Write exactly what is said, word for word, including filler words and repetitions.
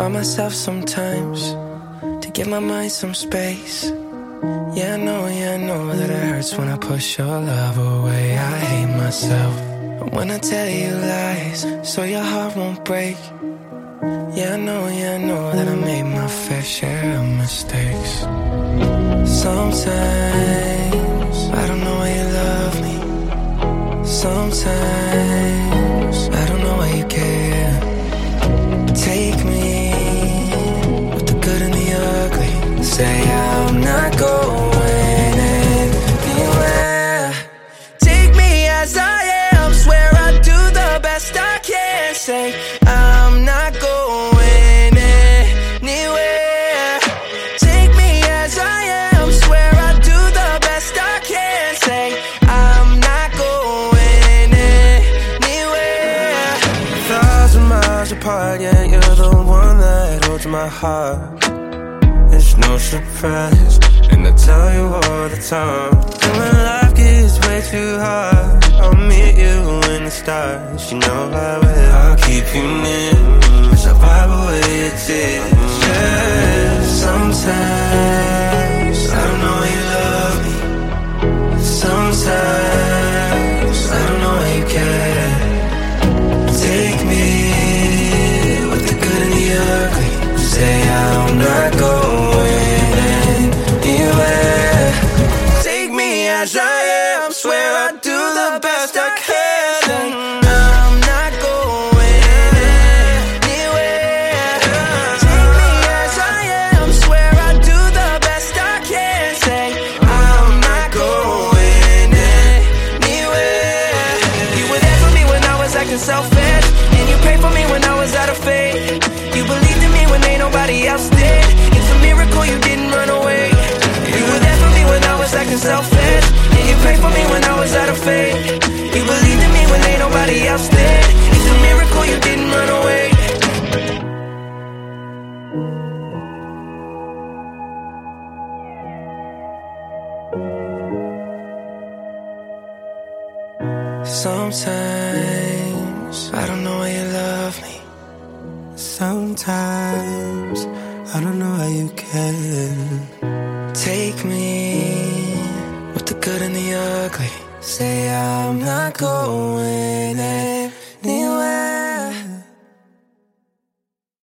by myself sometimes to give my mind some space. Yeah, I know, yeah, I know that it hurts when I push your love away. I hate myself when I tell you lies so your heart won't break. Yeah, I know, yeah, I know that I made my fair share of mistakes. Sometimes I don't know why you love me. Sometimes I don't know why you care. Take me with the good and the ugly. Say I'm not going anywhere. Take me as I am. Swear I'll do the best I can. Say I'm not going anywhere. Take me as I am. Swear I'll do the best I can. Say I'm not going anywhere. Thousand miles apart, yeah, you're the one that holds my heart. It's no surprise, and I tell you all the time. And when life gets way too hard, I'll meet you in the stars. You know I will. I'll keep you near, as I wipe away your tears. Yeah, sometimes I don't know why you love me. Sometimes I don't know why you care. Take me with the good and the ugly. Say I'm not going anywhere. Take me as I am. Swear I'll do the best I can. I'm not going anywhere. Take me as I am. Swear I'll do the best I can. Say I'm not going anywhere. You were there for me when I was acting selfish, and you prayed for me when I was out of faith. You believed in me when ain't nobody else did. It's a miracle you didn't run away. You were there for me when I was acting selfish, and you prayed for me when I was out of faith. You believed in me when ain't nobody else did. It's a miracle you didn't run away. Sometimes I don't know why you love me. Sometimes I don't know how you can. Take me with the good and the ugly. Say I'm not going